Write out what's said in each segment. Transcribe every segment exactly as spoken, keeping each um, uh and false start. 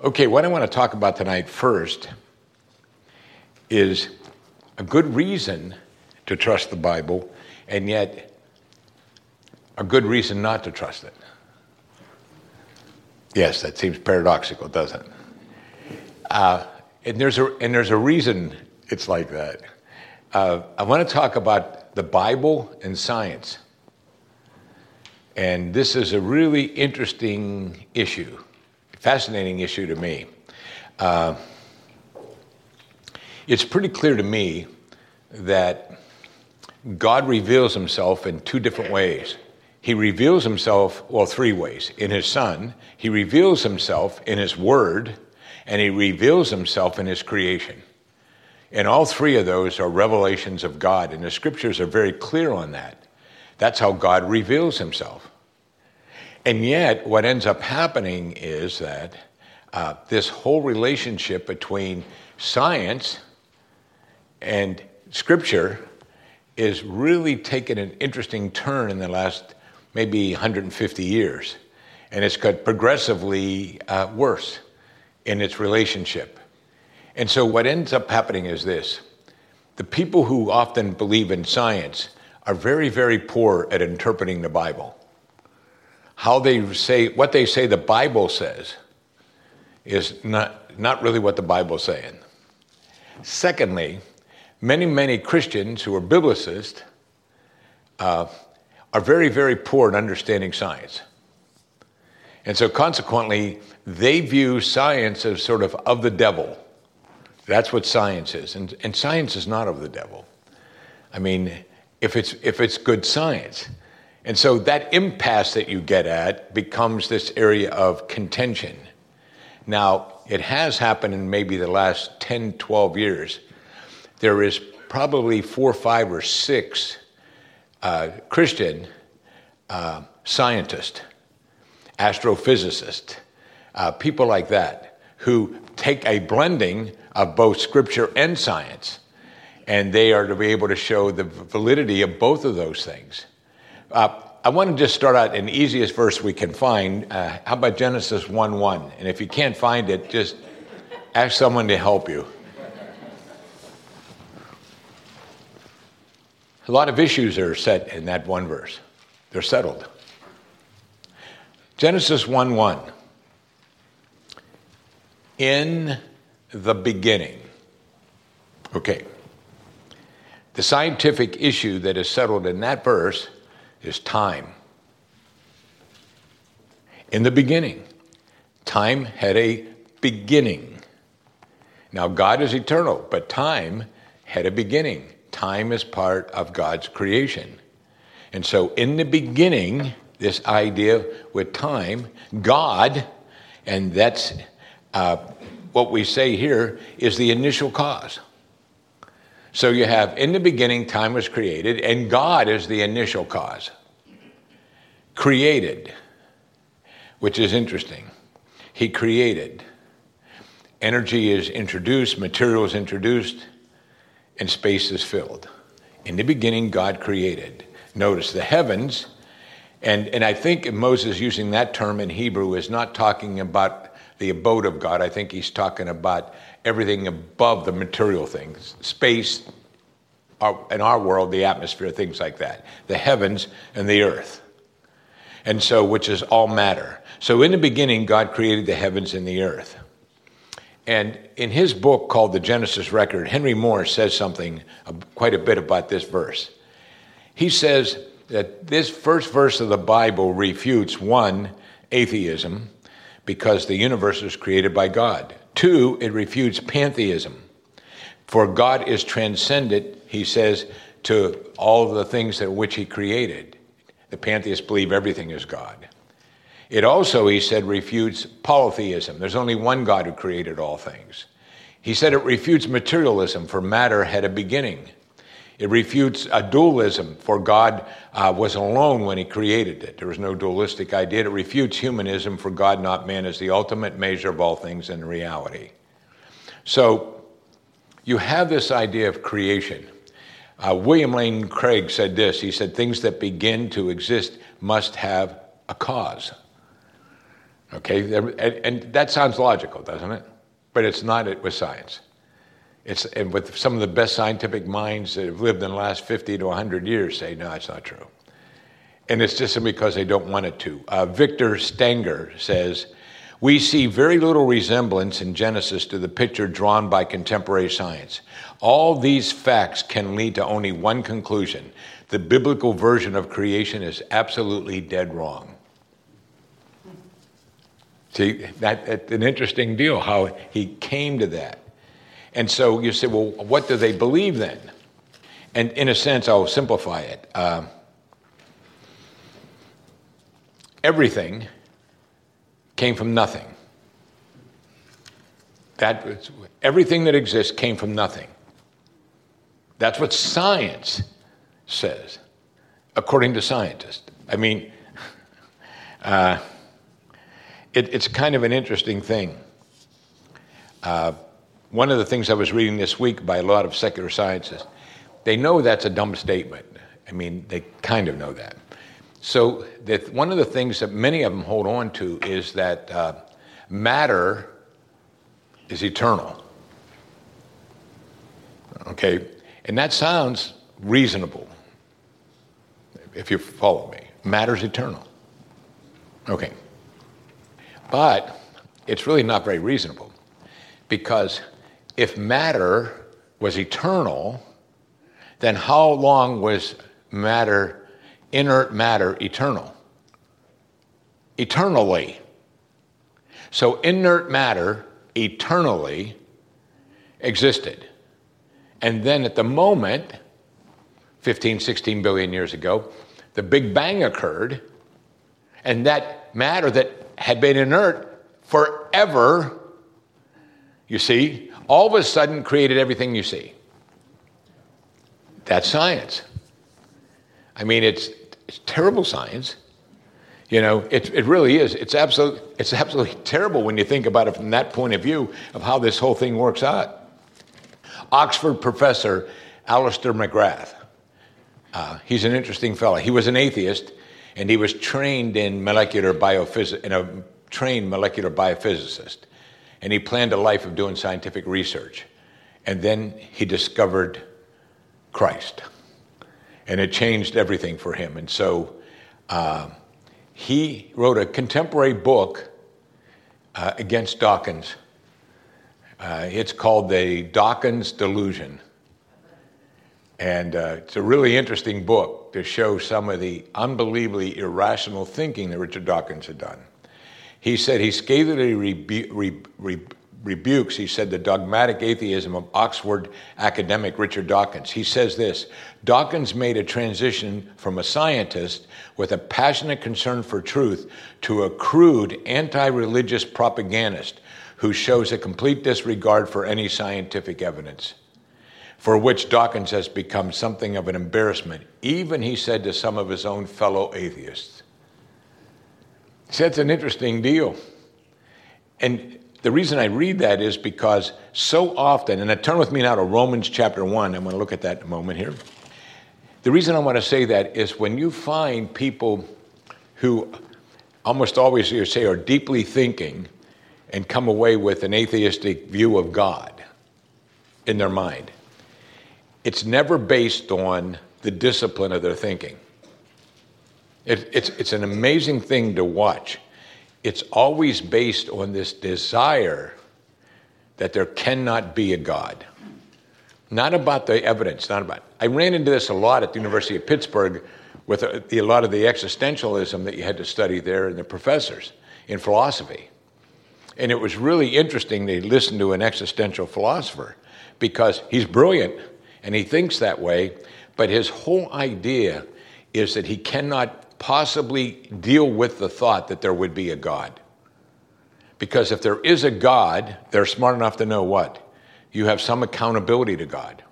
Okay, what I want to talk about tonight first is a good reason to trust the Bible, and yet a good reason not to trust it. Yes, that seems paradoxical, doesn't it? Uh, and there's a and there's a reason it's like that. Uh, I want to talk about the Bible and science, and this is a really interesting issue, fascinating issue to me. Uh, it's pretty clear to me that God reveals himself in two different ways. He reveals himself, well, three ways. In his Son, he reveals himself in his Word, and he reveals himself in his creation. And all three of those are revelations of God, and the scriptures are very clear on that. That's how God reveals himself. And yet, what ends up happening is that uh, this whole relationship between science and Scripture is really taken an interesting turn in the last maybe one hundred fifty years. And it's got progressively uh, worse in its relationship. And so what ends up happening is this. The people who often believe in science are very, very poor at interpreting the Bible. How they say, what they say the Bible says is not, not really what the Bible's saying. Secondly, many, many Christians who are biblicists uh, are very, very poor at understanding science. And so consequently, they view science as sort of of the devil. That's what science is. And, and science is not of the devil. I mean, if it's if it's good science. And so that impasse that you get at becomes this area of contention. Now, it has happened in maybe the last ten, twelve years. There is probably four, five, or six uh, Christian uh, scientists, astrophysicists, uh, people like that, who take a blending of both Scripture and science, and they are to be able to show the validity of both of those things. Uh, I want to just start out in the easiest verse we can find. Uh, how about Genesis one one? And if you can't find it, just ask someone to help you. A lot of issues are set in that one verse. They're settled. Genesis one one. In the beginning. Okay. The scientific issue that is settled in that verse is time. In the beginning. Time had a beginning. Now, God is eternal, but time had a beginning. Time is part of God's creation. And so in the beginning, this idea with time, God, and that's uh, what we say here, is the initial cause. So you have, in the beginning, time was created, and God is the initial cause. Created, which is interesting. He created. Energy is introduced, material is introduced, and space is filled. In the beginning, God created. Notice the heavens, and, and I think Moses using that term in Hebrew is not talking about the abode of God. I think he's talking about everything above the material things, space, our, in our world, the atmosphere, things like that, the heavens and the earth. And so, which is all matter. So in the beginning, God created the heavens and the earth. And in his book called The Genesis Record, Henry Moore says something uh, quite a bit about this verse. He says that this first verse of the Bible refutes, one, atheism, because the universe was created by God. Two, it refutes pantheism. For God is transcendent, he says, to all the things that which he created. The pantheists believe everything is God. It also, he said, refutes polytheism. There's only one God who created all things. He said it refutes materialism, for matter had a beginning. It refutes a dualism, for God uh, was alone when he created it. There was no dualistic idea. It refutes humanism, for God, not man, is the ultimate measure of all things in reality. So you have this idea of creation. Uh, William Lane Craig said this. He said, things that begin to exist must have a cause. Okay, and, and that sounds logical, doesn't it? But it's not it with science. It's and with some of the best scientific minds that have lived in the last fifty to one hundred years say, no, it's not true. And it's just because they don't want it to. Uh, Victor Stenger says, we see very little resemblance in Genesis to the picture drawn by contemporary science. All these facts can lead to only one conclusion. The biblical version of creation is absolutely dead wrong. See, that, that's an interesting deal, how he came to that. And so you say, well, what do they believe then? And in a sense, I'll simplify it. Uh, everything came from nothing. That was, everything that exists came from nothing. That's what science says, according to scientists. I mean, uh, it, it's kind of an interesting thing. Uh, one of the things I was reading this week by a lot of secular scientists, they know that's a dumb statement. I mean, they kind of know that. So that one of the things that many of them hold on to is that uh, matter is eternal. Okay, and that sounds reasonable, if you follow me. Matter's eternal. Okay. But it's really not very reasonable, because if matter was eternal, then how long was matter, inert matter, eternal? Eternally. So inert matter eternally existed. And then at the moment, fifteen, sixteen billion years ago, the Big Bang occurred, and that matter that had been inert forever, you see, all of a sudden created everything you see. That's science. I mean, it's, it's terrible science. You know, it, it really is. It's absolute, it's absolutely terrible when you think about it from that point of view of how this whole thing works out. Oxford professor Alistair McGrath, uh, he's an interesting fellow. He was an atheist, and he was trained in molecular biophysics, in a trained molecular biophysicist. And he planned a life of doing scientific research. And then he discovered Christ. And it changed everything for him. And so uh, he wrote a contemporary book uh, against Dawkins. Uh, it's called The Dawkins Delusion. And uh, it's a really interesting book to show some of the unbelievably irrational thinking that Richard Dawkins had done. He said he scathingly rebu- re- re- rebukes, he said, the dogmatic atheism of Oxford academic Richard Dawkins. He says this: Dawkins made a transition from a scientist with a passionate concern for truth to a crude anti-religious propagandist who shows a complete disregard for any scientific evidence, for which Dawkins has become something of an embarrassment, even, he said, to some of his own fellow atheists. See, that's an interesting deal. And the reason I read that is because so often, and turn with me now to Romans chapter one, I'm going to look at that in a moment here. The reason I want to say that is when you find people who almost always, you say, are deeply thinking and come away with an atheistic view of God in their mind, it's never based on the discipline of their thinking. It, it's, it's an amazing thing to watch. It's always based on this desire that there cannot be a God. Not about the evidence, not about... I ran into this a lot at the University of Pittsburgh with a, the, a lot of the existentialism that you had to study there and the professors in philosophy. And it was really interesting to listen to an existential philosopher because he's brilliant and he thinks that way, but his whole idea is that he cannot possibly deal with the thought that there would be a God. Because if there is a God, they're smart enough to know what? You have some accountability to God.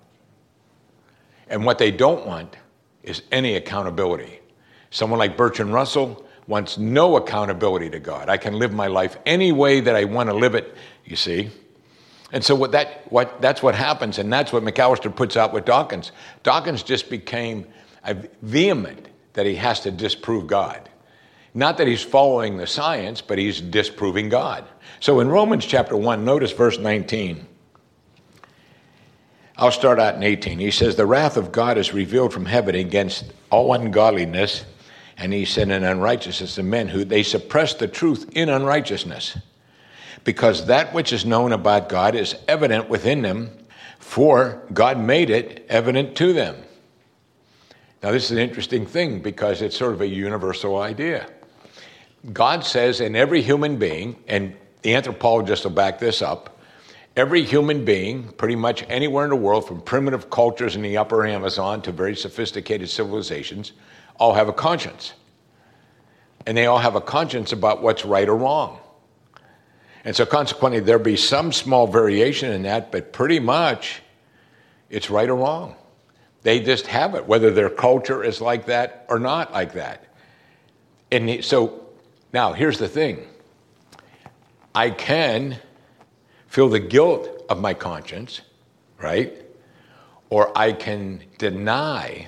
And what they don't want is any accountability. Someone like Bertrand Russell wants no accountability to God. I can live my life any way that I want to live it, you see. And so what that what that's what happens, and that's what McAllister puts out with Dawkins. Dawkins just became vehement that he has to disprove God. Not that he's following the science, but he's disproving God. So in Romans chapter one, notice verse nineteen. I'll start out in eighteen. He says, the wrath of God is revealed from heaven against all ungodliness, and he said, in unrighteousness of men who they suppress the truth in unrighteousness. Because that which is known about God is evident within them, for God made it evident to them. Now this is an interesting thing because it's sort of a universal idea. God says in every human being, and the anthropologists will back this up, every human being, pretty much anywhere in the world, from primitive cultures in the upper Amazon to very sophisticated civilizations, all have a conscience. And they all have a conscience about what's right or wrong. And so consequently, there'll be some small variation in that, but pretty much it's right or wrong. They just have it, whether their culture is like that or not like that. And so now here's the thing. I can feel the guilt of my conscience, right? Or I can deny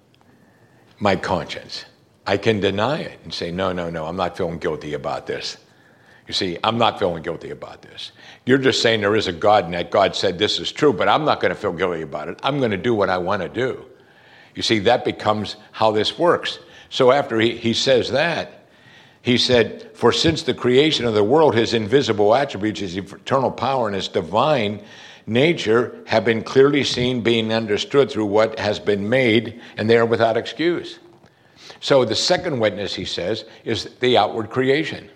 my conscience. I can deny it and say, no, no, no, I'm not feeling guilty about this. You see, I'm not feeling guilty about this. You're just saying there is a God and that God said this is true, but I'm not going to feel guilty about it. I'm going to do what I want to do. You see, that becomes how this works. So after he, he says that, he said, for since the creation of the world, his invisible attributes, his eternal power, and his divine nature have been clearly seen, being understood through what has been made, and they are without excuse. So the second witness, he says, is the outward creation.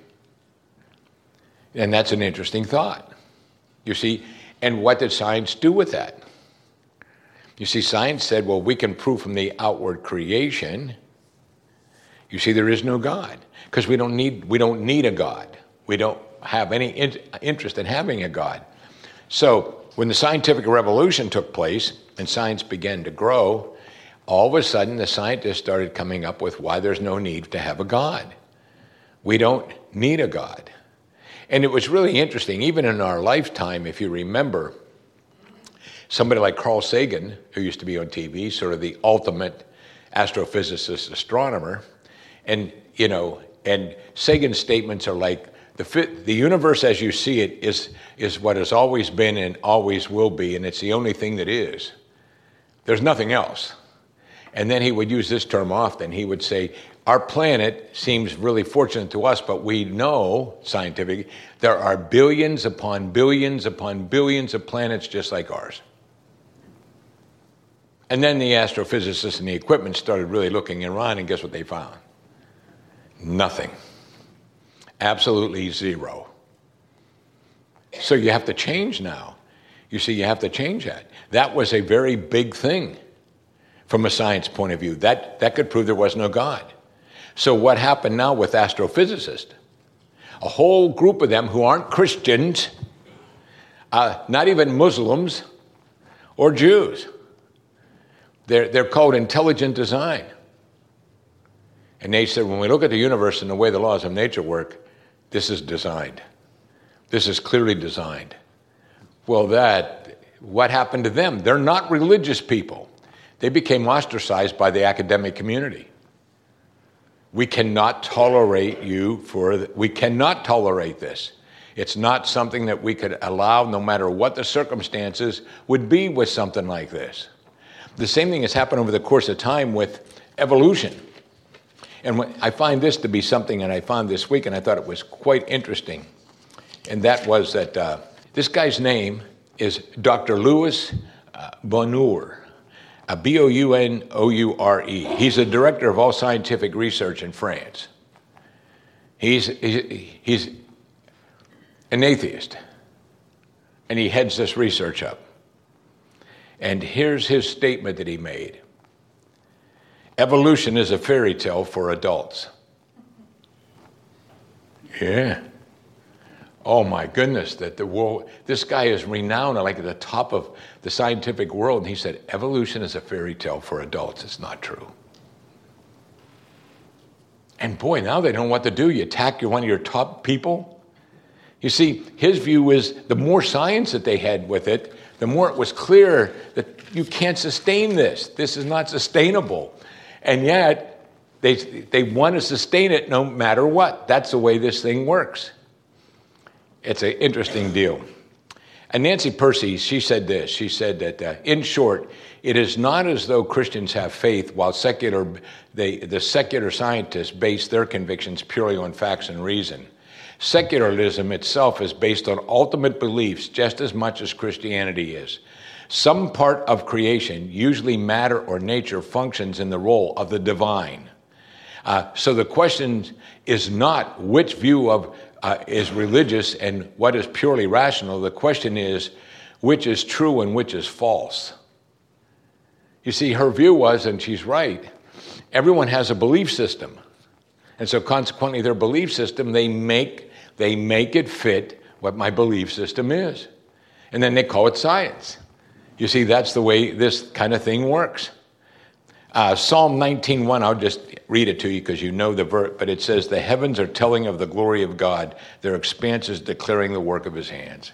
And that's an interesting thought. You see, and what did science do with that? You see, science said, well, we can prove from the outward creation, you see, there is no God. Because we don't need we don't need a God. We don't have any in, interest in having a God. So when the scientific revolution took place and science began to grow, all of a sudden the scientists started coming up with why there's no need to have a God. We don't need a God. And it was really interesting, even in our lifetime, if you remember, somebody like Carl Sagan, who used to be on T V, sort of the ultimate astrophysicist astronomer, and, you know, and Sagan's statements are like, the fit, the universe as you see it is, is what has always been and always will be, and it's the only thing that is. There's nothing else. And then he would use this term often. He would say, our planet seems really fortunate to us, but we know, scientifically, there are billions upon billions upon billions of planets just like ours. And then the astrophysicists and the equipment started really looking around, and guess what they found? Nothing. Absolutely zero. So you have to change now. You see, you have to change that. That was a very big thing from a science point of view. That, that could prove there was no God. So what happened now with astrophysicists? A whole group of them who aren't Christians, uh, not even Muslims or Jews. They're, they're called intelligent design. And they said, when we look at the universe and the way the laws of nature work, this is designed. This is clearly designed. Well, that, what happened to them? They're not religious people. They became ostracized by the academic community. We cannot tolerate you for, the, we cannot tolerate this. It's not something that we could allow, no matter what the circumstances would be with something like this. The same thing has happened over the course of time with evolution. And when, I find this to be something that I found this week, and I thought it was quite interesting. And that was that uh, this guy's name is Doctor Louis uh, Bonnour. Uh, B O U N O U R E. He's the director of all scientific research in France. He's, he's, he's an atheist, and he heads this research up. And here's his statement that he made. Evolution is a fairy tale for adults. Yeah. Oh my goodness, that the world, this guy is renowned, like at the top of the scientific world, and he said, evolution is a fairy tale for adults. It's not true. And boy, now they don't know what to do. You attack one of your top people. You see, his view is the more science that they had with it, the more it was clear that you can't sustain this. This is not sustainable. And yet, They, they want to sustain it no matter what. That's the way this thing works. It's an interesting deal. And Nancy Percy, she said this. She said that, uh, in short, it is not as though Christians have faith while secular, they, the secular scientists base their convictions purely on facts and reason. Secularism itself is based on ultimate beliefs just as much as Christianity is. Some part of creation, usually matter or nature, functions in the role of the divine. Uh, so the question is not which view of uh, is religious and what is purely rational. The question is which is true and which is false. You see, her view was, and she's right, everyone has a belief system. And so consequently their belief system, they make, they make it fit what my belief system is. And then they call it science. You see, that's the way this kind of thing works. Uh, Psalm nineteen one, I'll just read it to you because you know the verse, but it says, the heavens are telling of the glory of God, their expanses declaring the work of his hands.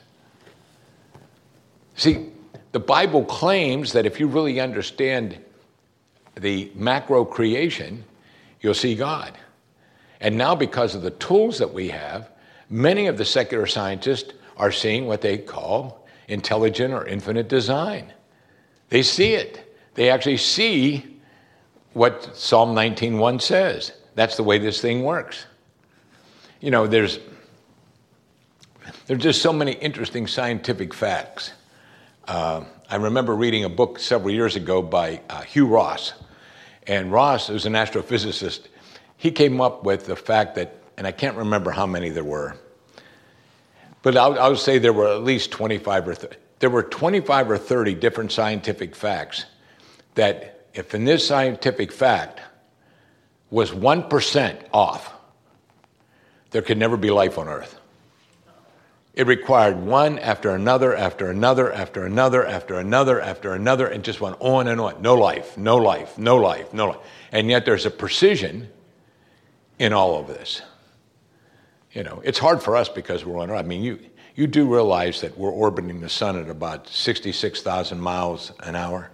See, the Bible claims that if you really understand the macro creation, you'll see God. And now because of the tools that we have, many of the secular scientists are seeing what they call intelligent or infinite design. They see it. They actually see what Psalm nineteen one says. That's the way this thing works. You know, there's, there's just so many interesting scientific facts. Uh, I remember reading a book several years ago by uh, Hugh Ross. And Ross, who's an astrophysicist, he came up with the fact that, and I can't remember how many there were, but I would, I would say there were at least twenty-five or thirty. There were twenty-five or thirty different scientific facts that if in this scientific fact was one percent off, there could never be life on Earth. It required one after another, after another, after another, after another, after another, and just went on and on. No life, no life, no life, no life. And yet there's a precision in all of this. You know, it's hard for us because we're on Earth. I mean, you, you do realize that we're orbiting the sun at about sixty-six thousand miles an hour.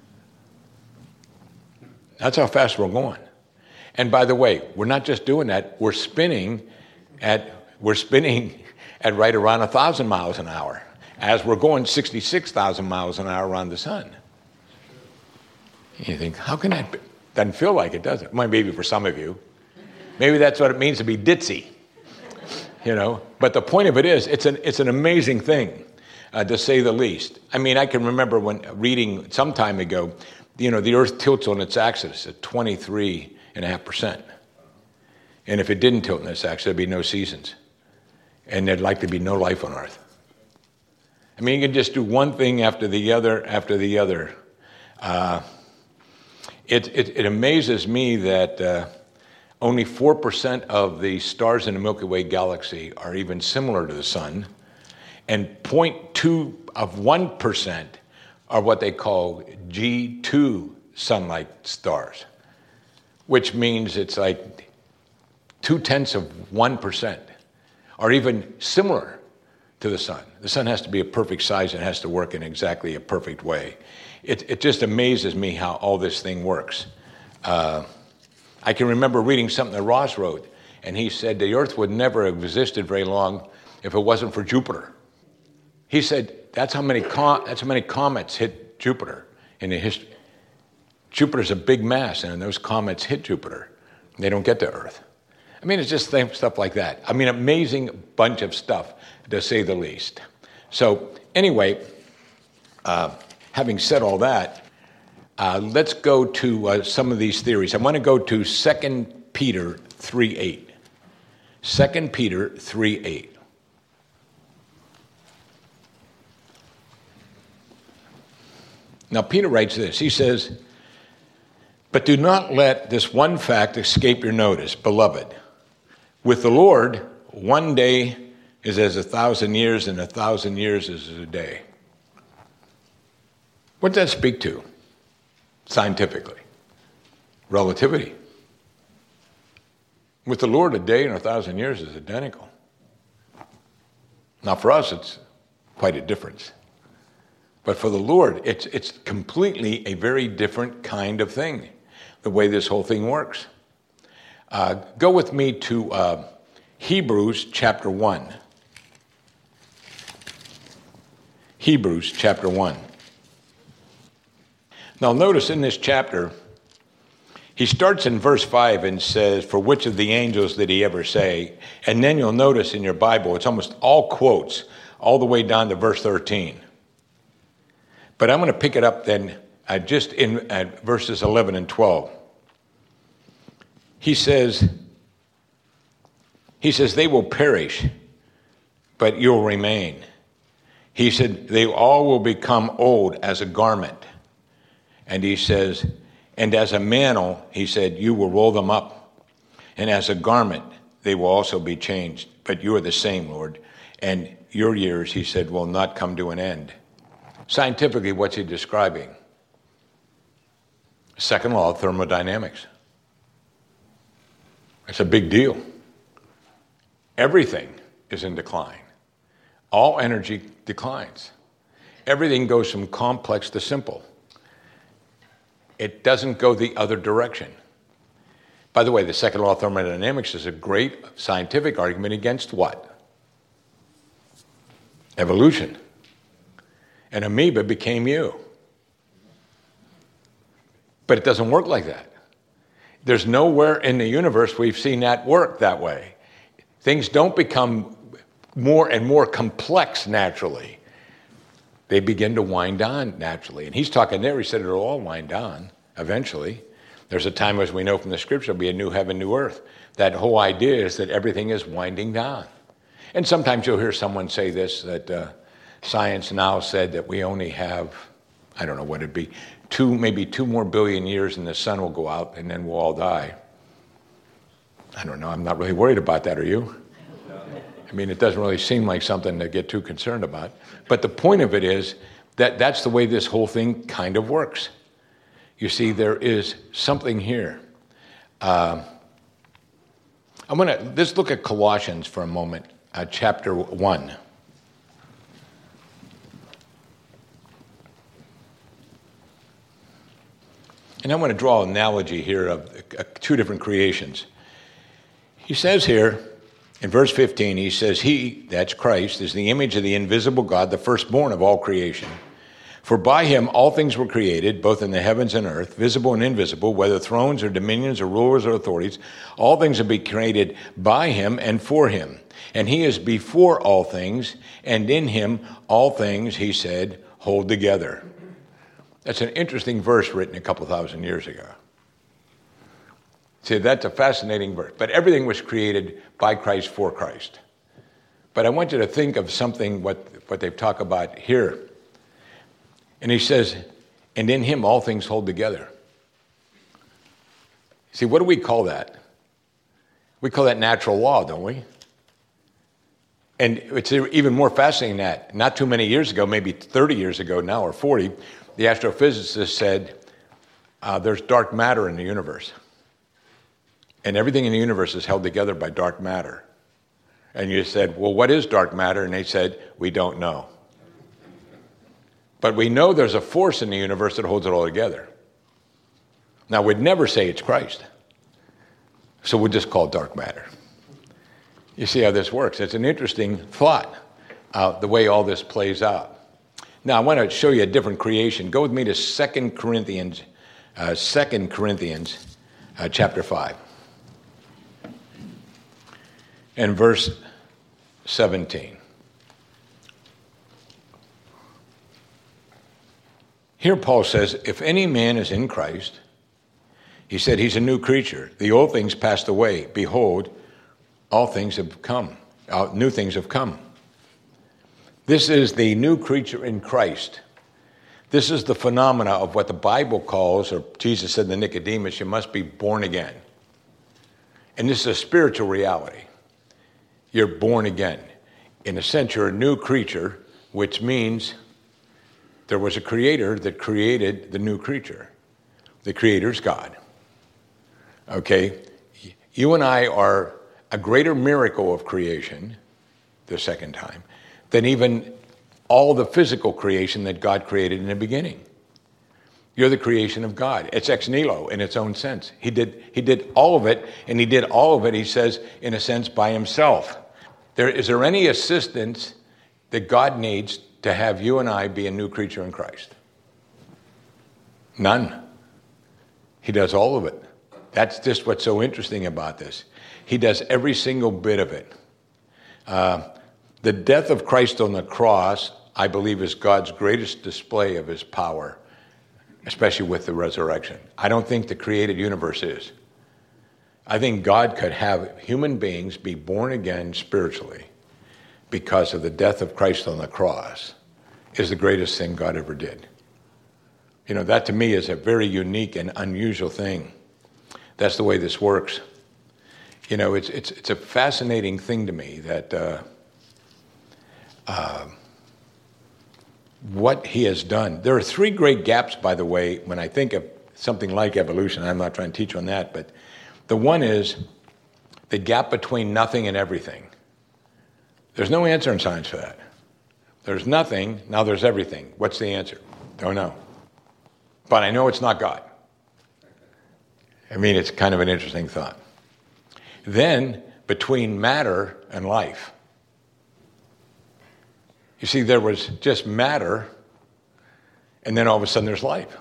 That's how fast we're going. And by the way, we're not just doing that, we're spinning at, we're spinning at right around one thousand miles an hour as we're going sixty-six thousand miles an hour around the sun. You think, how can that be? Doesn't feel like it, does it? Well, maybe for some of you. Maybe that's what it means to be ditzy, you know. But the point of it is, it's an, it's an amazing thing, uh, to say the least. I mean, I can remember when reading some time ago, you know, the Earth tilts on its axis at twenty-three point five percent. And if it didn't tilt on its axis, there'd be no seasons. And there'd likely be no life on Earth. I mean, you can just do one thing after the other, after the other. Uh, it, it, it amazes me that uh, only four percent of the stars in the Milky Way galaxy are even similar to the sun. And zero point two of one percent are what they call G two sun-like stars, which means it's like two-tenths of one percent are even similar to the sun. The sun has to be a perfect size and has to work in exactly a perfect way. It, it just amazes me how all this thing works. Uh, I can remember reading something that Ross wrote, and he said the Earth would never have existed very long if it wasn't for Jupiter. He said that's how many com- that's how many comets hit Jupiter in the history. Jupiter's a big mass, and those comets hit Jupiter. They don't get to Earth. I mean, it's just stuff like that. I mean, amazing bunch of stuff, to say the least. So anyway, uh, having said all that, uh, let's go to uh, some of these theories. I want to go to Second Peter three eight. Second Peter three eight. Now, Peter writes this. He says, but do not let this one fact escape your notice, beloved. With the Lord, one day is as a thousand years, and a thousand years is as a day. What does that speak to scientifically? Relativity. With the Lord, a day and a thousand years is identical. Now, for us, it's quite a difference. But for the Lord, it's it's completely a very different kind of thing, the way this whole thing works. Uh, go with me to uh, Hebrews chapter one. Hebrews chapter one. Now notice in this chapter, he starts in verse five and says, for which of the angels did he ever say? And then you'll notice in your Bible, it's almost all quotes, all the way down to verse thirteen. But I'm going to pick it up then uh, just in uh, verses eleven and twelve. He says, he says, they will perish, but you'll remain. He said, they all will become old as a garment. And he says, and as a mantle, he said, you will roll them up. And as a garment, they will also be changed. But you are the same, Lord. And your years, he said, will not come to an end. Scientifically, what's he describing? Second law of thermodynamics. It's a big deal. Everything is in decline. All energy declines. Everything goes from complex to simple. It doesn't go the other direction. By the way, the second law of thermodynamics is a great scientific argument against what? Evolution. An amoeba became you. But it doesn't work like that. There's nowhere in the universe we've seen that work that way. Things don't become more and more complex naturally. They begin to wind down naturally. And he's talking there, he said it'll all wind down eventually. There's a time, as we know from the scripture, there'll be a new heaven, new earth. That whole idea is that everything is winding down. And sometimes you'll hear someone say this, that uh, science now said that we only have, I don't know what it'd be, two, maybe two more billion years and the sun will go out and then we'll all die. I don't know, I'm not really worried about that, are you? I mean, it doesn't really seem like something to get too concerned about. But the point of it is that that's the way this whole thing kind of works. You see, there is something here. Uh, I'm going to, let's look at Colossians for a moment, uh, chapter one. And I want to draw an analogy here of uh, two different creations. He says here, in verse fifteen, he says, he, that's Christ, is the image of the invisible God, the firstborn of all creation. For by him all things were created, both in the heavens and earth, visible and invisible, whether thrones or dominions or rulers or authorities. All things have been created by him and for him. And he is before all things, and in him all things, he said, hold together. That's an interesting verse written a couple thousand years ago. See, that's a fascinating verse. But everything was created by Christ for Christ. But I want you to think of something, what, what they talk about here. And he says, and in him all things hold together. See, what do we call that? We call that natural law, don't we? And it's even more fascinating than that. Not too many years ago, maybe thirty years ago now, or forty, the astrophysicist said, uh, there's dark matter in the universe. And everything in the universe is held together by dark matter. And you said, well, what is dark matter? And they said, we don't know. But we know there's a force in the universe that holds it all together. Now, we'd never say it's Christ. So we'll just call it dark matter. You see how this works. It's an interesting thought, uh, the way all this plays out. Now, I want to show you a different creation. Go with me to Second Corinthians, uh, Second Corinthians uh, chapter five. And verse seventeen. Here Paul says, if any man is in Christ, he said he's a new creature. The old things passed away. Behold, all things have come. Uh, new things have come. This is the new creature in Christ. This is the phenomena of what the Bible calls, or Jesus said to Nicodemus, you must be born again. And this is a spiritual reality. You're born again. In a sense, you're a new creature, which means there was a creator that created the new creature. The creator's God. Okay? You and I are a greater miracle of creation, the second time, than even all the physical creation that God created in the beginning. You're the creation of God. It's ex nihilo in its own sense. He did, he did all of it, and he did all of it, he says, in a sense, by himself. There, is there any assistance that God needs to have you and I be a new creature in Christ? None. He does all of it. That's just what's so interesting about this. He does every single bit of it. Uh, the death of Christ on the cross, I believe, is God's greatest display of his power, especially with the resurrection. I don't think the created universe is. I think God could have human beings be born again spiritually because of the death of Christ on the cross is the greatest thing God ever did. You know, that to me is a very unique and unusual thing. That's the way this works. You know, it's it's it's a fascinating thing to me that uh, uh, what he has done. There are three great gaps, by the way, when I think of something like evolution. I'm not trying to teach on that, but the one is the gap between nothing and everything. There's no answer in science for that. There's nothing, now there's everything. What's the answer? Don't know. But I know it's not God. I mean, it's kind of an interesting thought. Then, between matter and life. You see, there was just matter, and then all of a sudden there's life.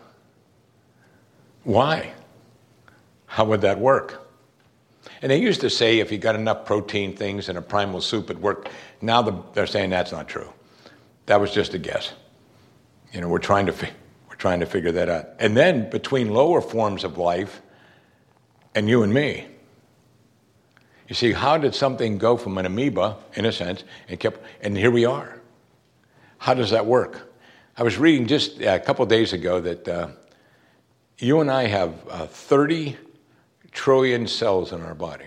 Why? How would that work? And they used to say if you got enough protein things in a primal soup, it worked. Now the, they're saying that's not true. That was just a guess. You know, we're trying to fi- we're trying to figure that out. And then between lower forms of life and you and me, you see, how did something go from an amoeba, in a sense, and kept, and here we are? How does that work? I was reading just a couple of days ago that uh, you and I have uh, thirty trillion cells in our body.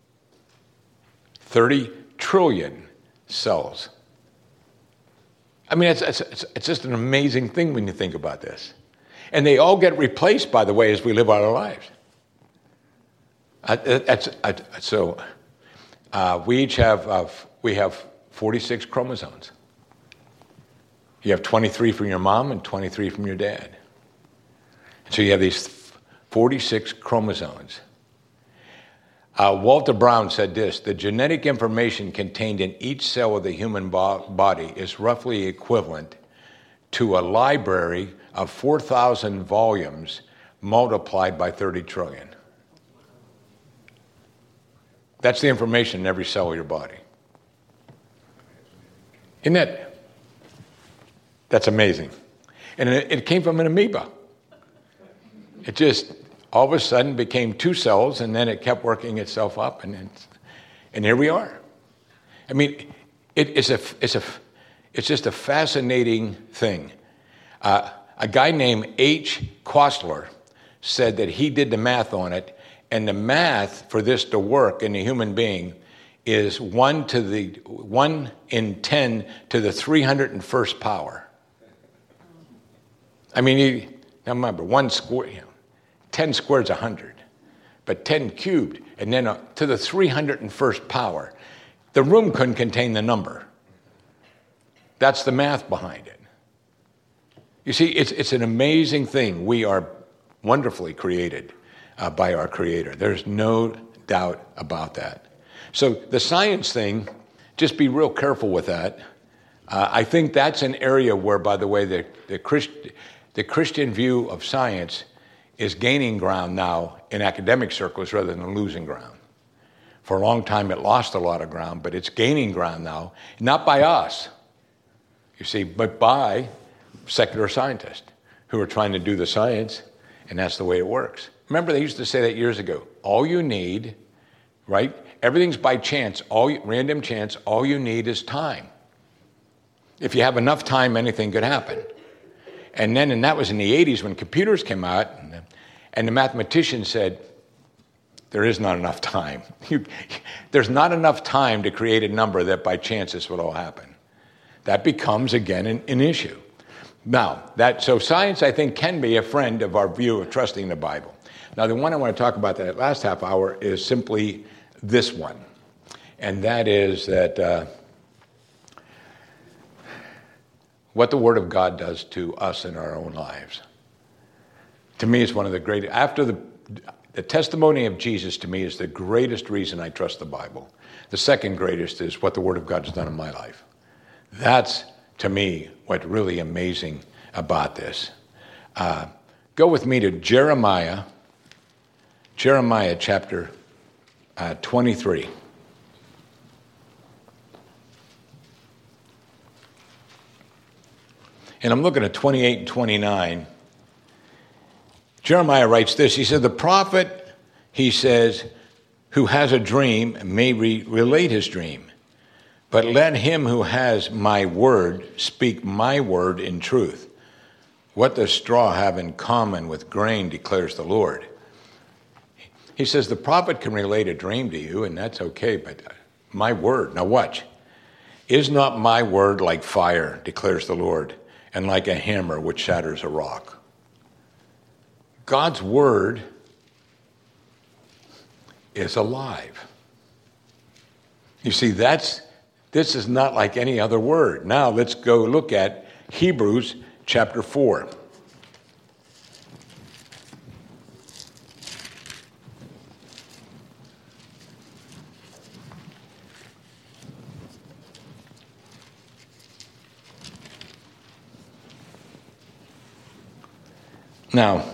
thirty trillion cells. I mean, it's, it's, it's just an amazing thing when you think about this. And they all get replaced, by the way, as we live out our lives. I, that's, I, so uh, we each have, uh, we have forty-six chromosomes. You have twenty-three from your mom and twenty-three from your dad. So you have these forty-six chromosomes. Uh, Walter Brown said this: the genetic information contained in each cell of the human bo- body is roughly equivalent to a library of four thousand volumes multiplied by thirty trillion. That's the information in every cell of your body. Isn't that? That's amazing. And it, it came from an amoeba. It just all of a sudden became two cells, and then it kept working itself up, and it's, and here we are. I mean, it, it's a it's a it's just a fascinating thing. Uh, a guy named H. Kostler said that he did the math on it, and the math for this to work in a human being is one to the one in ten to the three hundred first power. I mean, you, now remember, one square, you know, ten squared is one hundred, but ten cubed, and then uh, to the three hundred first power. The room couldn't contain the number. That's the math behind it. You see, it's it's an amazing thing. We are wonderfully created uh, by our Creator. There's no doubt about that. So the science thing, just be real careful with that. Uh, I think that's an area where, by the way, the the, Christ, the Christian view of science is gaining ground now in academic circles rather than losing ground. For a long time, it lost a lot of ground, but it's gaining ground now, not by us, you see, but by secular scientists who are trying to do the science, and that's the way it works. Remember, they used to say that years ago. All you need, right? Everything's by chance, all you, random chance. All you need is time. If you have enough time, anything could happen. And then, and that was in the eighties when computers came out, and the, and the mathematician said, there is not enough time. You, there's not enough time to create a number that by chance this would all happen. That becomes, again, an, an issue. Now, that so science, I think, can be a friend of our view of trusting the Bible. Now, the one I want to talk about that last half hour is simply this one, and that is that uh, what the Word of God does to us in our own lives. To me, it's one of the great, after the, the testimony of Jesus to me is the greatest reason I trust the Bible. The second greatest is what the Word of God has done in my life. That's, to me, what's really amazing about this. Uh, go with me to Jeremiah, Jeremiah chapter uh, twenty-three. And I'm looking at twenty-eight and twenty-nine. Jeremiah writes this. He said, the prophet, he says, who has a dream may re- relate his dream. But let him who has my word speak my word in truth. What does straw have in common with grain, declares the Lord. He says, the prophet can relate a dream to you, and that's okay, but my word, now watch. Is not my word like fire, declares the Lord, and like a hammer which shatters a rock? God's word is alive. You see, that's this is not like any other word. Now let's go look at Hebrews chapter four. Now,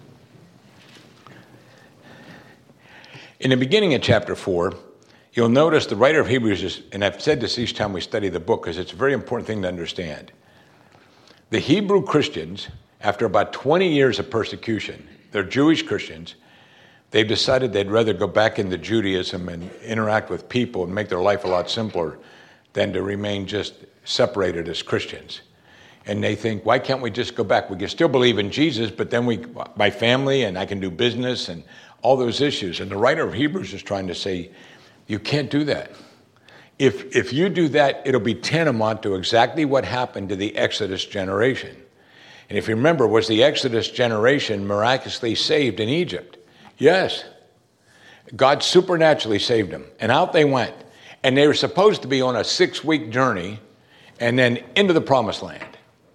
in the beginning of chapter four, you'll notice the writer of Hebrews is, and I've said this each time we study the book because it's a very important thing to understand. The Hebrew Christians, after about twenty years of persecution, they're Jewish Christians, they've decided they'd rather go back into Judaism and interact with people and make their life a lot simpler than to remain just separated as Christians. And they think, why can't we just go back? We can still believe in Jesus, but then we, my family, and I can do business and all those issues. And the writer of Hebrews is trying to say, you can't do that. If if you do that, it'll be tantamount to exactly what happened to the Exodus generation. And if you remember, was the Exodus generation miraculously saved in Egypt? Yes. God supernaturally saved them. And out they went. And they were supposed to be on a six-week journey and then into the promised land.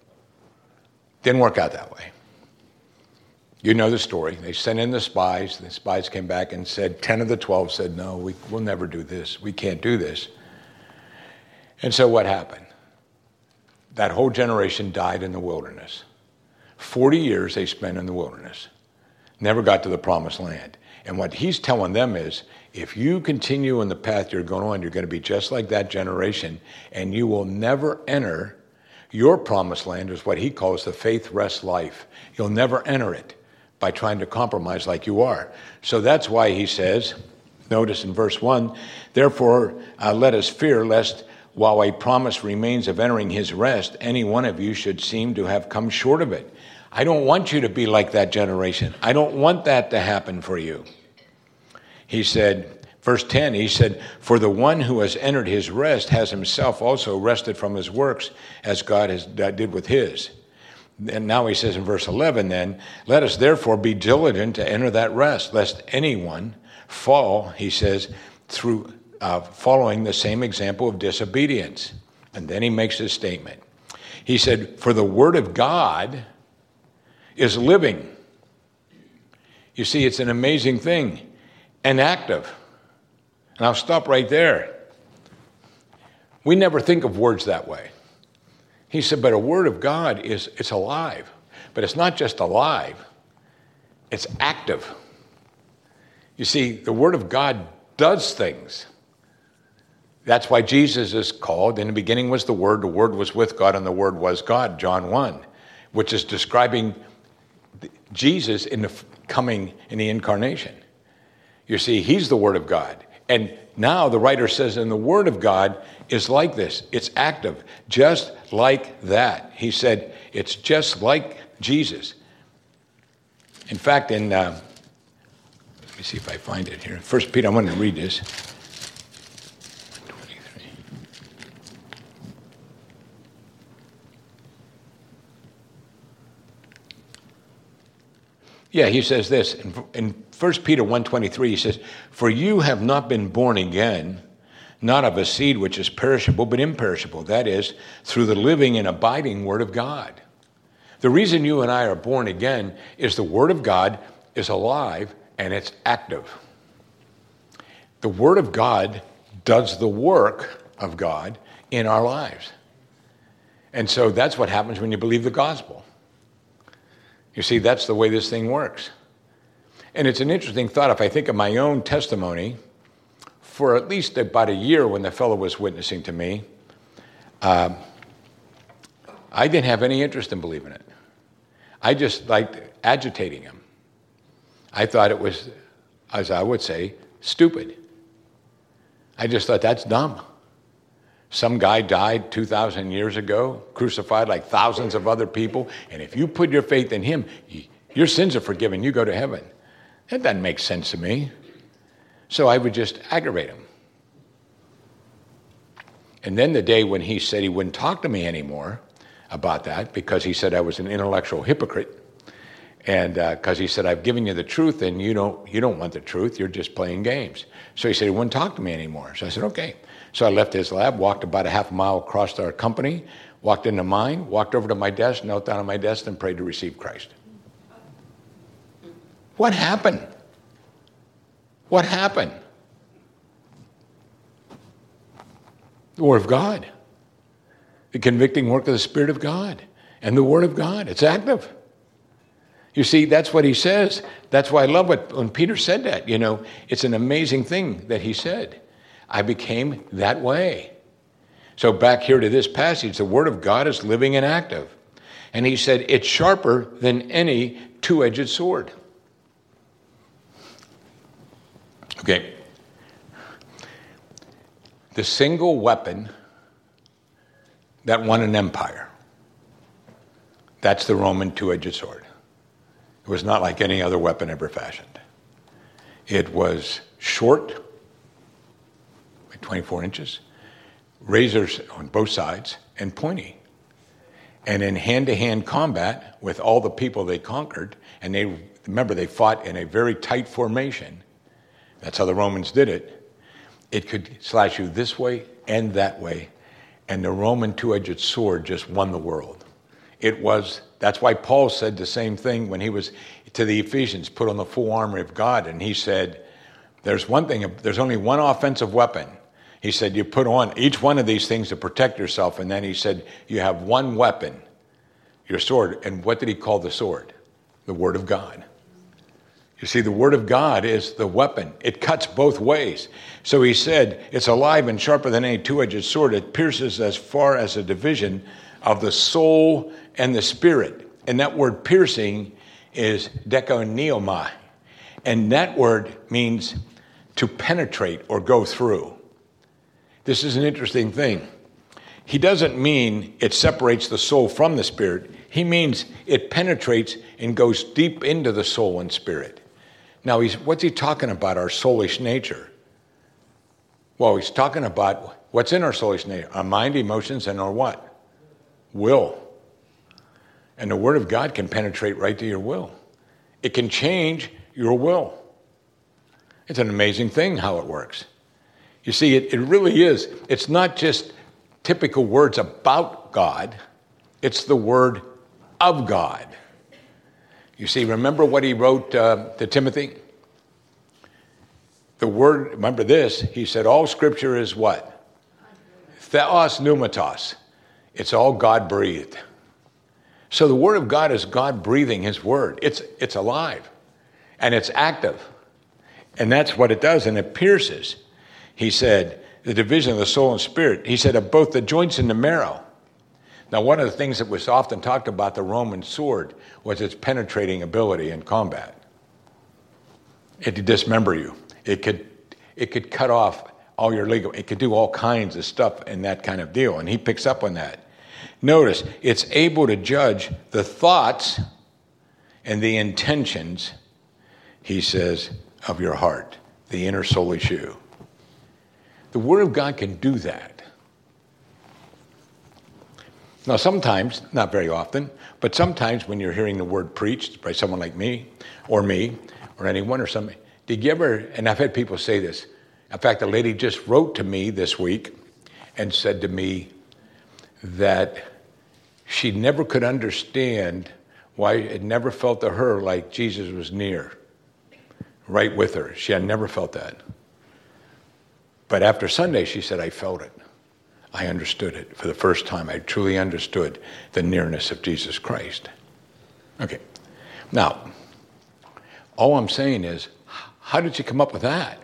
Didn't work out that way. You know the story. They sent in the spies. The spies came back and said, ten of the twelve said, no, we, we'll never do this. We can't do this. And so what happened? That whole generation died in the wilderness. Forty years they spent in the wilderness. Never got to the promised land. And what he's telling them is, if you continue on the path you're going on, you're going to be just like that generation, and you will never enter your promised land, is what he calls the faith rest life. You'll never enter it by trying to compromise like you are. So that's why he says, notice in verse one, therefore uh, let us fear lest while a promise remains of entering his rest, any one of you should seem to have come short of it. I don't want you to be like that generation. I don't want that to happen for you. He said, verse ten, he said, for the one who has entered his rest has himself also rested from his works as God has did with his. And now he says in verse eleven then, let us therefore be diligent to enter that rest, lest anyone fall, he says, through uh, following the same example of disobedience. And then he makes this statement. He said, for the word of God is living. You see, it's an amazing thing and active. And I'll stop right there. We never think of words that way. He said, but a word of God is, it's alive. But it's not just alive, it's active. You see, the word of God does things. That's why Jesus is called, in the beginning was the Word, the Word was with God, and the Word was God, John one, which is describing Jesus in the coming in the incarnation. You see, he's the Word of God. And now the writer says, and the Word of God is like this. It's active, just like that. He said, it's just like Jesus. In fact, in, uh, let me see if I find it here. First Peter, I'm going to read this. twenty-three. Yeah, he says this. In, in First Peter one twenty-three, he says, for you have not been born again, not of a seed which is perishable, but imperishable. That is, through the living and abiding Word of God. The reason you and I are born again is the Word of God is alive and it's active. The Word of God does the work of God in our lives. And so that's what happens when you believe the gospel. You see, that's the way this thing works. And it's an interesting thought. If I think of my own testimony, for at least about a year when the fellow was witnessing to me, uh, I didn't have any interest in believing it. I just liked agitating him. I thought it was, as I would say, stupid. I just thought, that's dumb. Some guy died two thousand years ago, crucified like thousands of other people, and if you put your faith in him, your sins are forgiven, you go to heaven. That doesn't make sense to me. So I would just aggravate him. And then the day when he said he wouldn't talk to me anymore about that, because he said I was an intellectual hypocrite, and because uh, he said, I've given you the truth, and you don't, you don't want the truth, you're just playing games. So he said he wouldn't talk to me anymore. So I said, okay. So I left his lab, walked about a half a mile across our company, walked into mine, walked over to my desk, knelt down on my desk, and prayed to receive Christ. What happened? What happened? The Word of God. The convicting work of the Spirit of God. And the Word of God. It's active. You see, that's what he says. That's why I love what, when Peter said that, you know, it's an amazing thing that he said. I became that way. So back here to this passage, the Word of God is living and active. And he said, it's sharper than any two-edged sword. Okay. The single weapon that won an empire, that's the Roman two-edged sword. It was not like any other weapon ever fashioned. It was short, like twenty-four inches, razors on both sides, and pointy. And in hand-to-hand combat with all the people they conquered, and they remember they fought in a very tight formation. That's how the Romans did it. It could slash you this way and that way, and the Roman two-edged sword just won the world. It was, that's why Paul said the same thing when he was to the Ephesians, put on the full armor of God, and he said, there's one thing, there's only one offensive weapon. He said, you put on each one of these things to protect yourself, and then he said, you have one weapon, your sword. And what did he call the sword? The Word of God. You see, the Word of God is the weapon. It cuts both ways. So he said, it's alive and sharper than any two-edged sword. It pierces as far as a division of the soul and the spirit. And that word piercing is dekoneomai. And that word means to penetrate or go through. This is an interesting thing. He doesn't mean it separates the soul from the spirit. He means it penetrates and goes deep into the soul and spirit. Now, he's, what's he talking about, our soulish nature? Well, he's talking about what's in our soulish nature, our mind, emotions, and our what? Will. And the Word of God can penetrate right to your will. It can change your will. It's an amazing thing how it works. You see, it, it really is. It's not just typical words about God. It's the Word of God. You see, remember what he wrote uh, to Timothy? The word, remember this, he said, all Scripture is what? Theos pneumatos. It's all God-breathed. So the Word of God is God breathing His Word. It's, it's alive, and it's active. And that's what it does, and it pierces. He said, the division of the soul and spirit. He said, of both the joints and the marrow. Now, one of the things that was often talked about the Roman sword was its penetrating ability in combat. It could dismember you. It could, it could cut off all your legal. It could do all kinds of stuff in that kind of deal, and he picks up on that. Notice, it's able to judge the thoughts and the intentions, he says, of your heart, the inner soulish you. The Word of God can do that. Now, sometimes, not very often, but sometimes when you're hearing the word preached by someone like me, or me, or anyone, or somebody, did you ever, and I've had people say this, in fact, a lady just wrote to me this week and said to me that she never could understand why it never felt to her like Jesus was near, right with her. She had never felt that. But after Sunday, she said, I felt it. I understood it. For the first time, I truly understood the nearness of Jesus Christ. Okay. Now, all I'm saying is, how did you come up with that?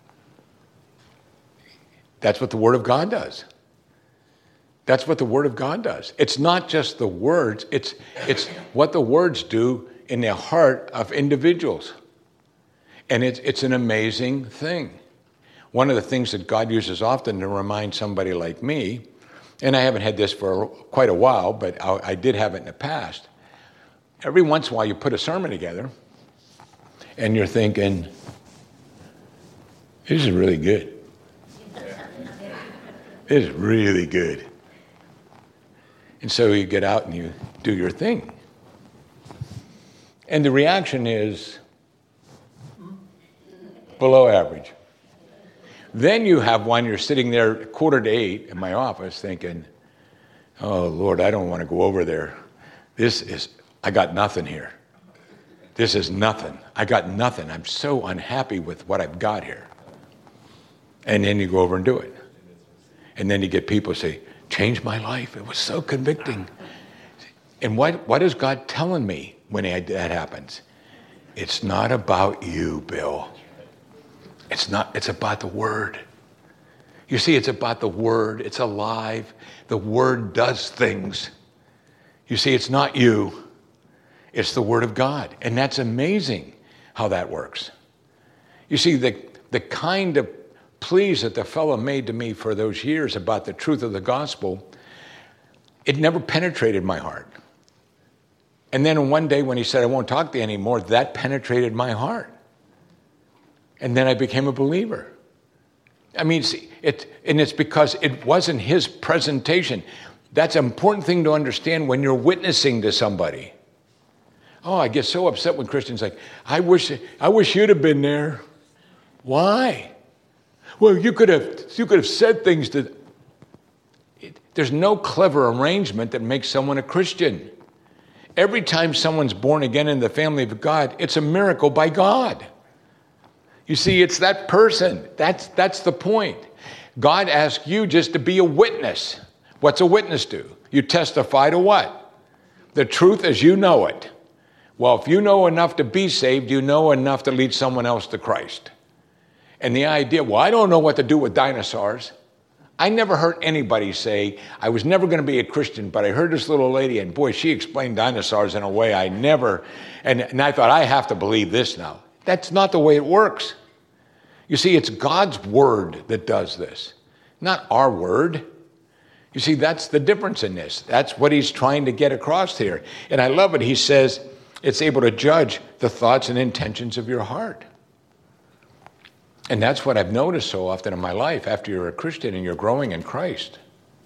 That's what the Word of God does. That's what the Word of God does. It's not just the words, it's, it's what the words do in the heart of individuals. And it's, it's an amazing thing. One of the things that God uses often to remind somebody like me, and I haven't had this for quite a while, but I, I did have it in the past. Every once in a while you put a sermon together and you're thinking, this is really good. This is really good. And so you get out and you do your thing. And the reaction is below average. Then you have one, you're sitting there quarter to eight in my office thinking, oh, Lord, I don't want to go over there. This is, I got nothing here. This is nothing. I got nothing. I'm so unhappy with what I've got here. And then you go over and do it. And then you get people say, change my life. It was so convicting. And what, what is God telling me when that happens? It's not about you, Bill. It's not, it's about the Word. You see, it's about the Word. It's alive. The Word does things. You see, it's not you. It's the Word of God. And that's amazing how that works. You see, the, the kind of pleas that the fellow made to me for those years about the truth of the gospel, it never penetrated my heart. And then one day when he said, I won't talk to you anymore, that penetrated my heart. And then I became a believer. I mean, see, it, and it's because it wasn't his presentation. That's an important thing to understand when you're witnessing to somebody. Oh, I get so upset when Christians are like, I wish, I wish you'd have been there. Why? Well, you could have, you could have said things that. It, there's no clever arrangement that makes someone a Christian. Every time someone's born again in the family of God, it's a miracle by God. You see, it's that person. That's, that's the point. God asks you just to be a witness. What's a witness do? You testify to what? The truth as you know it. Well, if you know enough to be saved, you know enough to lead someone else to Christ. And the idea, well, I don't know what to do with dinosaurs. I never heard anybody say, I was never going to be a Christian, but I heard this little lady, and boy, she explained dinosaurs in a way I never, and, and I thought, I have to believe this now. That's not the way it works. You see, it's God's word that does this, not our word. You see, that's the difference in this. That's what he's trying to get across here. And I love it. He says it's able to judge the thoughts and intentions of your heart. And that's what I've noticed so often in my life after you're a Christian and you're growing in Christ.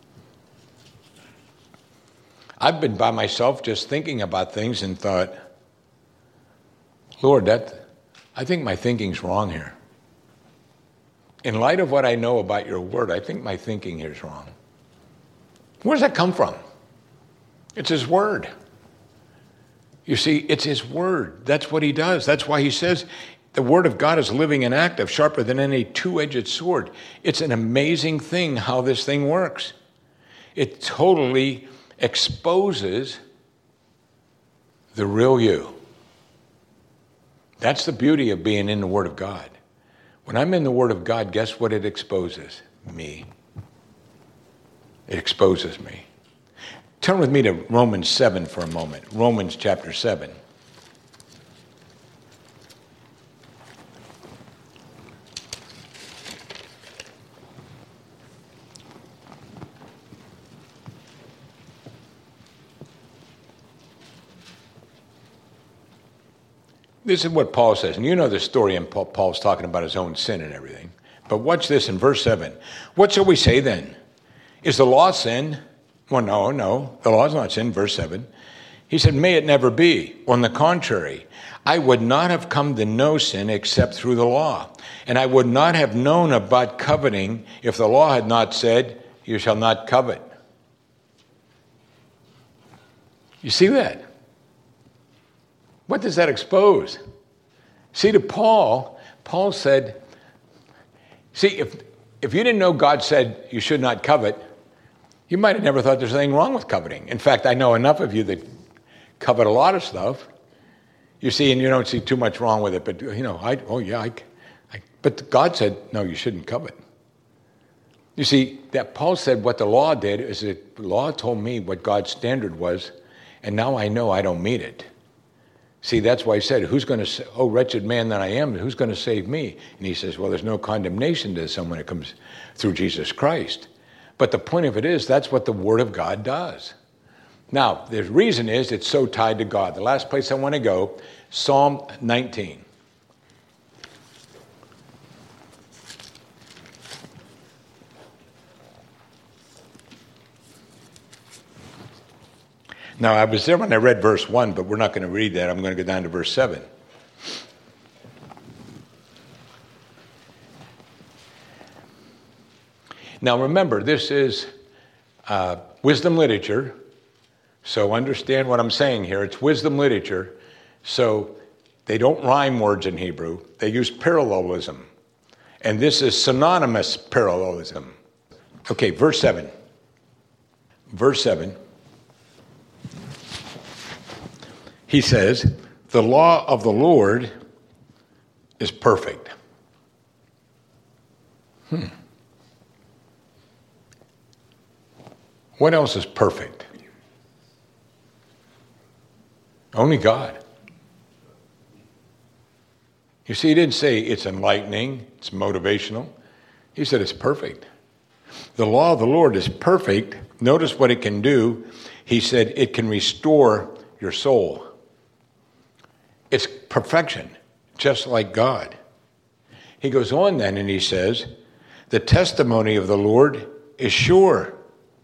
I've been by myself just thinking about things and thought, Lord, that I think my thinking's wrong here. In light of what I know about your word, I think my thinking here is wrong. Where does that come from? It's his word. You see, it's his word. That's what he does. That's why he says the word of God is living and active, sharper than any two-edged sword. It's an amazing thing how this thing works. It totally exposes the real you. That's the beauty of being in the Word of God. When I'm in the Word of God, guess what it exposes? Me. It exposes me. Turn with me to Romans seven for a moment. Romans chapter seven. This is what Paul says, and you know the story, and Paul's talking about his own sin and everything. But watch this in verse seven. What shall we say then? Is the law sin? Well, no, no, the law is not sin, verse seven. He said, may it never be. On the contrary, I would not have come to know sin except through the law. And I would not have known about coveting if the law had not said, you shall not covet. You see that? What does that expose? See, to Paul, Paul said, see, if, if you didn't know God said you should not covet, you might have never thought there's anything wrong with coveting. In fact, I know enough of you that covet a lot of stuff. You see, and you don't see too much wrong with it, but, you know, I, oh, yeah, I, I, but God said, no, you shouldn't covet. You see, that Paul said what the law did is that the law told me what God's standard was, and now I know I don't meet it. See, that's why he said, who's going to, oh, wretched man that I am, who's going to save me? And he says, well, there's no condemnation to someone that comes through Jesus Christ. But the point of it is, that's what the Word of God does. Now, the reason is it's so tied to God. The last place I want to go, Psalm nineteen. Now, I was there when I read verse one, but we're not going to read that. I'm going to go down to verse seven. Now, remember, this is uh, wisdom literature, so understand what I'm saying here. It's wisdom literature, so they don't rhyme words in Hebrew. They use parallelism, and this is synonymous parallelism. Okay, verse seven. Verse seven. He says, the law of the Lord is perfect. Hmm. What else is perfect? Only God. You see, he didn't say it's enlightening, it's motivational. He said it's perfect. The law of the Lord is perfect. Notice what it can do. He said it can restore your soul. It's perfection, just like God. He goes on then and he says, the testimony of the Lord is sure.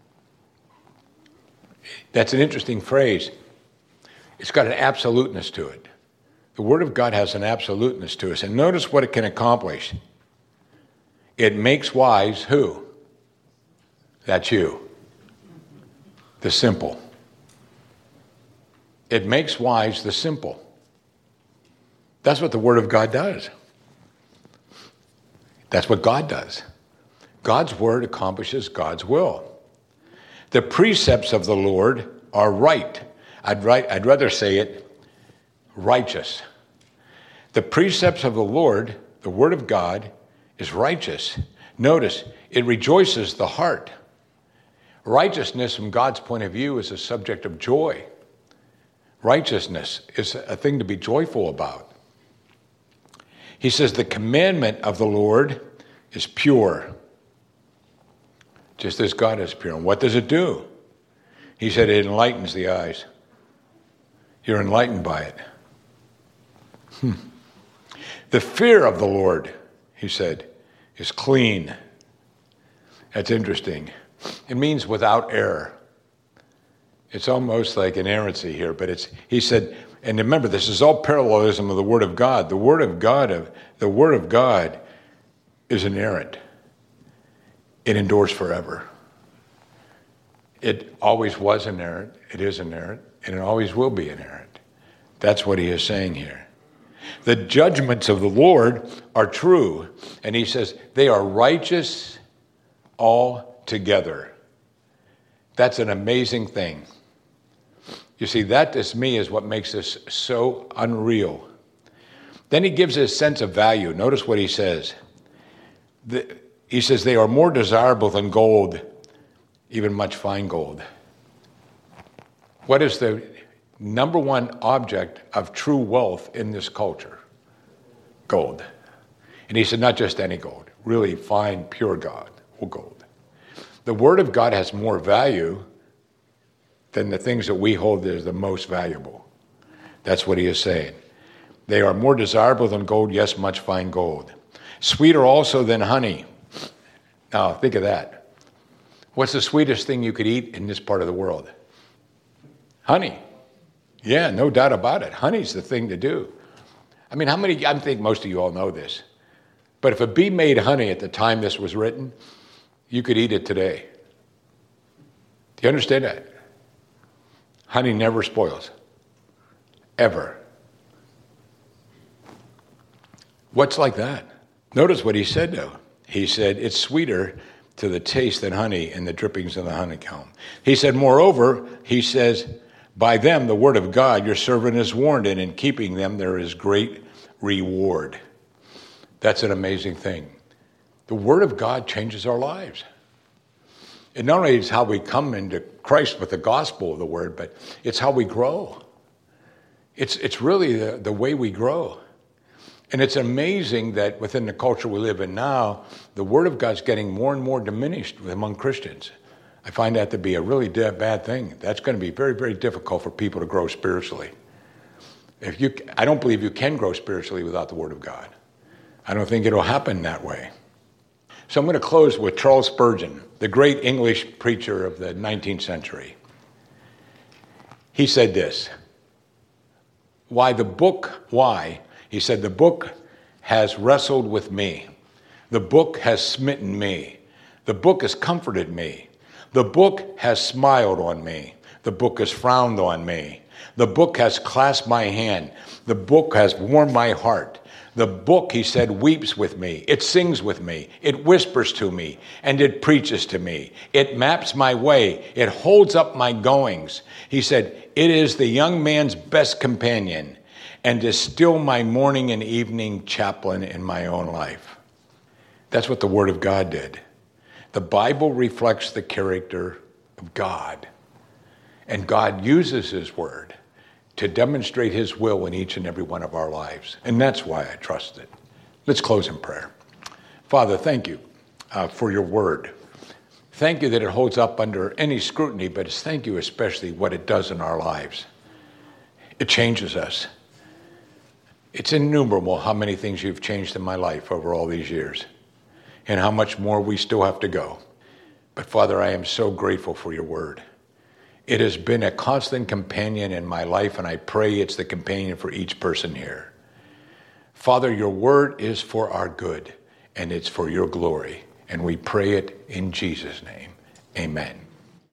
That's an interesting phrase. It's got an absoluteness to it. The Word of God has an absoluteness to us. And notice what it can accomplish. It makes wise who? That's you. The simple. It makes wise the simple. That's what the Word of God does. That's what God does. God's Word accomplishes God's will. The precepts of the Lord are right. I'd, write, I'd rather say it righteous. The precepts of the Lord, the Word of God, is righteous. Notice, it rejoices the heart. Righteousness from God's point of view is a subject of joy. Righteousness is a thing to be joyful about. He says the commandment of the Lord is pure, just as God is pure. And what does it do? He said it enlightens the eyes. You're enlightened by it. Hmm. The fear of the Lord, he said, is clean. That's interesting. It means without error. It's almost like inerrancy here, but it's, he said, and remember, this is all parallelism of the Word of God. The Word of God, of the Word of God is inerrant. It endures forever. It always was inerrant, it is inerrant, and it always will be inerrant. That's what he is saying here. The judgments of the Lord are true, and he says they are righteous altogether. That's an amazing thing. You see, that to me is what makes this so unreal. Then he gives us a sense of value. Notice what he says. The, he says they are more desirable than gold, even much fine gold. What is the number one object of true wealth in this culture? Gold. And he said not just any gold, really fine, pure gold, or gold. The Word of God has more value than the things that we hold as the most valuable. That's what he is saying. They are more desirable than gold, yes, much fine gold. Sweeter also than honey. Now, think of that. What's the sweetest thing you could eat in this part of the world? Honey. Yeah, no doubt about it. Honey's the thing to do. I mean, how many, I think most of you all know this, but if a bee made honey at the time this was written, you could eat it today. Do you understand that? Honey never spoils. Ever. What's like that? Notice what he said, though. He said, it's sweeter to the taste than honey and the drippings of the honeycomb. He said, moreover, he says, by them, the word of God, your servant is warned, and in keeping them there is great reward. That's an amazing thing. The word of God changes our lives. It not only is how we come into Christ with the gospel of the word, but it's how we grow. It's, it's really the, the way we grow. And it's amazing that within the culture we live in now, the word of God's getting more and more diminished among Christians. I find that to be a really bad thing. That's going to be very, very difficult for people to grow spiritually. If you, I don't believe you can grow spiritually without the word of God. I don't think it'll happen that way. So I'm going to close with Charles Spurgeon, the great English preacher of the nineteenth century. He said this, why the book, why? He said, the book has wrestled with me. The book has smitten me. The book has comforted me. The book has smiled on me. The book has frowned on me. The book has clasped my hand. The book has warmed my heart. The book, he said, weeps with me. It sings with me. It whispers to me, and it preaches to me. It maps my way. It holds up my goings. He said, it is the young man's best companion, and is still my morning and evening chaplain in my own life. That's what the Word of God did. The Bible reflects the character of God, and God uses His Word to demonstrate His will in each and every one of our lives. And that's why I trust it. Let's close in prayer. Father, thank you uh, for your word. Thank you that it holds up under any scrutiny, but it's thank you especially what it does in our lives. It changes us. It's innumerable how many things you've changed in my life over all these years, and how much more we still have to go. But Father, I am so grateful for your word. It has been a constant companion in my life, and I pray it's the companion for each person here. Father, your word is for our good, and it's for your glory, and we pray it in Jesus' name. Amen.